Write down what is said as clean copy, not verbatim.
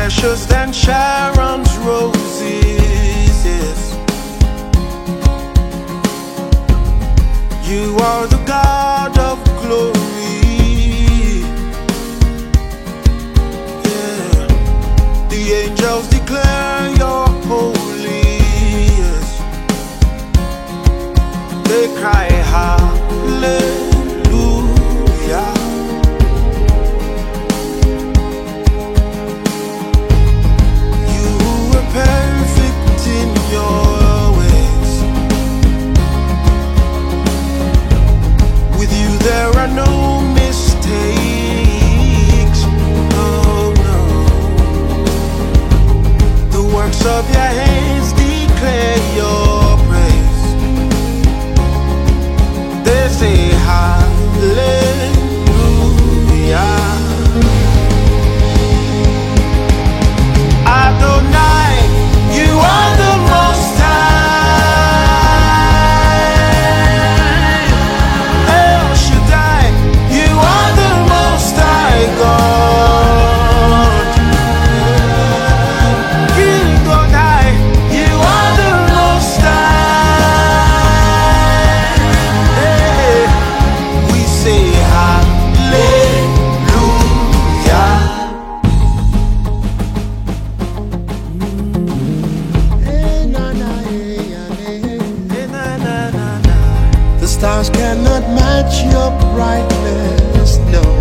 precious than Sharon's roses, yes. You are the God of glory, yeah. The angels declare you're holy, yes. They cry hallelujah. Perfect in your ways. With you there are no mistakes. Oh no. The works of your hands declare your praise. They say hallelujah. Adonai, you are the Most High. El Shaddai, you are the Most High God. King Adonai, you are the Most High. Hey, we say hallelujah. The stars cannot match your brightness, no.